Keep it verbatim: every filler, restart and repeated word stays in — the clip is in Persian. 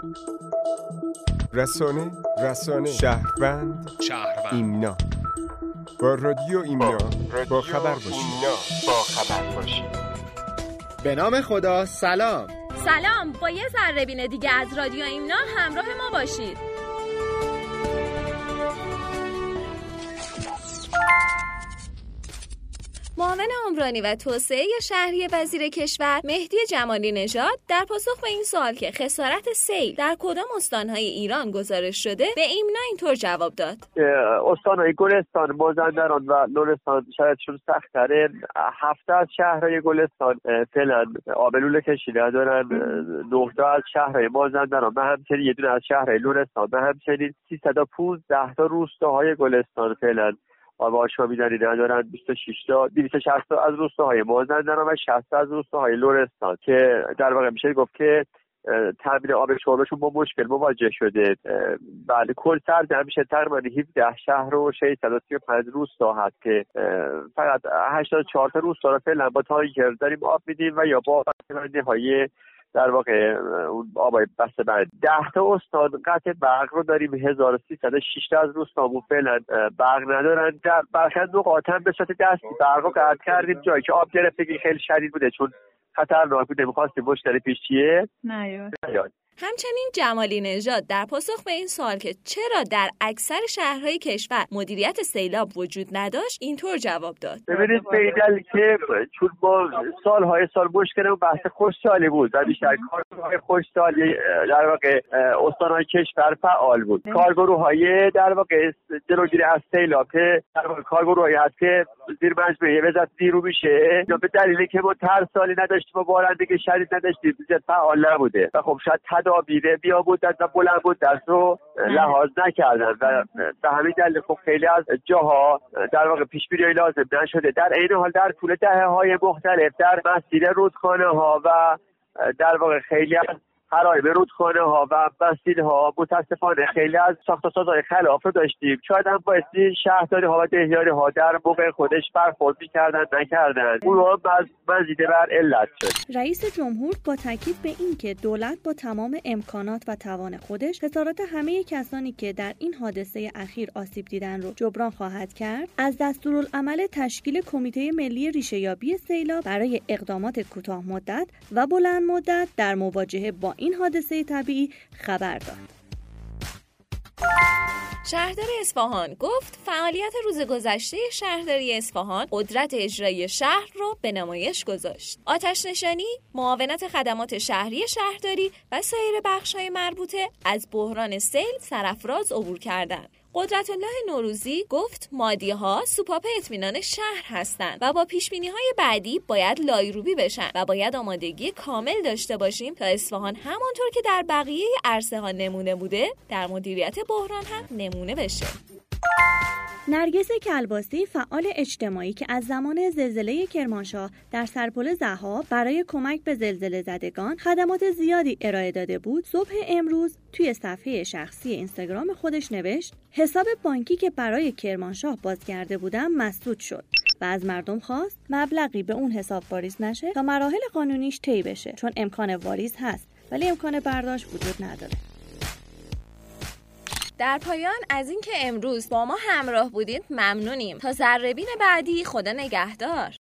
رسانه رسانه شهروند شهروند ایمنا با رادیو ایمنا با خبر باشید. با خبر باشید. به نام خدا. سلام سلام، با یه ذره بین دیگه از رادیو ایمنا همراه ما باشید. معاون عمرانی و توسعه شهری وزیر کشور مهدی جمالی نژاد در پاسخ به این سوال که خسارت سیل در کدام استانهای ایران گزارش شده به ایمنا اینطور جواب داد: استانهای گلستان، مازندران و لرستان شرایطشون سخت‌تره. هفت از شهرهای گلستان فعلا آبلول کشی ندارن. نه تا از شهرهای مازندران و همچنین یه دونه از شهرهای لرستان و همچنین سیصد و پانزده تا روستاهای گلستان فعلا آب آشامیدنی ندارن. بیست و شش تا دویست و شصت تا از روستاهای مازندران و شصت تا از روستاهای لرستان که در واقع میشه گفت که تامین آب شربشون با مشکل مواجه شده. بعد کل سرد همیشه تقریبا هفده شهر و ششصد و سی و پنج روستا هست که فقط هشتاد و چهار تا روستا رو فعلا با تانکر داریم آب میدیم و یا با نهایی در واقع اون آبای بسته بند. ده تا استان قطع برق رو داریم. هزار و سیصد و شش تا از روستامون فعلا برق ندارن. در برخی نقاط هم به صورت دستی برق رو قطع کردیم، جایی که آب گرفتگی خیلی شدید بوده چون خطرناک بوده، می‌خواستیم مشتری پیش چیه نیاد. همچنین جمالی نژاد در پاسخ به این سوال که چرا در اکثر شهرهای کشور مدیریت سیلاب وجود نداشت اینطور جواب داد: ببینید به این دلیل که چون با سالهای سال مشکل بحث خشکسالی بود و بیشتر کارگروه‌های خشکسالی در واقع استان‌های کشور فعال بود. کارگروه‌های در واقع جلوگیری از سیلاب در واقع کارگروهایی هست که زیر مجموعه وزارت نیرو میشه یا به دلیلی که ما ترسالی نداشتیم و بارندگی شدید نداشتیم زیاد فعال نبوده و خب شاید تدابیر بیا مدت و بلند مدت رو لحاظ نکردن و به همین دلیل خب خیلی از جاها در واقع پیش بینی لازم نشده. در این حال در طول دهه‌های مختلف در مسیر رودخانه‌ها و در واقع خیلی از خرایب رودخانه ها و مسیرها متاسفانه خیلی از ساخت و سازهای خلاف رو داشتیم. شاید هم بایستی شهرداری ها و دهیاری ها در موقع خودش برخورد می‌کردن نکردن، اون ها مزید بر علت شد. رئیس جمهور با تاکید به این که دولت با تمام امکانات و توان خودش خسارات همه کسانی که در این حادثه اخیر آسیب دیدن رو جبران خواهد کرد، از دستورالعمل تشکیل کمیته ملی ریشه‌یابی سیلاب برای اقدامات کوتاه مدت و بلند مدت در مواجهه با این حادثه طبیعی خبر داد. شهردار اصفهان گفت فعالیت روز گذشته شهرداری اصفهان قدرت اجرایی شهر رو به نمایش گذاشت. آتش نشانی، معاونت خدمات شهری شهرداری و سایر بخش‌های مربوطه از بحران سیل سرافراز عبور کردند. قدرت الله نوروزی گفت مادی‌ها سوپاپ اطمینان شهر هستند و با پیش‌بینی‌های بعدی باید لایروبی بشن و باید آمادگی کامل داشته باشیم تا اصفهان همانطور که در بقیه عرصه‌ها نمونه بوده در مدیریت بحران هم نمونه بشه. نرگس کلباسی فعال اجتماعی که از زمان زلزله کرمانشاه در سرپل ضحی برای کمک به زلزله زدگان خدمات زیادی ارائه داده بود، صبح امروز توی صفحه شخصی اینستاگرام خودش نوشت حساب بانکی که برای کرمانشاه باز کرده بودم مسدود شد و از مردم خواست مبلغی به اون حساب واریز نشه تا مراحل قانونیش طی بشه، چون امکان واریز هست ولی امکان برداشت وجود نداره. در پایان از اینکه امروز با ما همراه بودید ممنونیم. تا ذره‌بین بعدی، خدا نگهدار.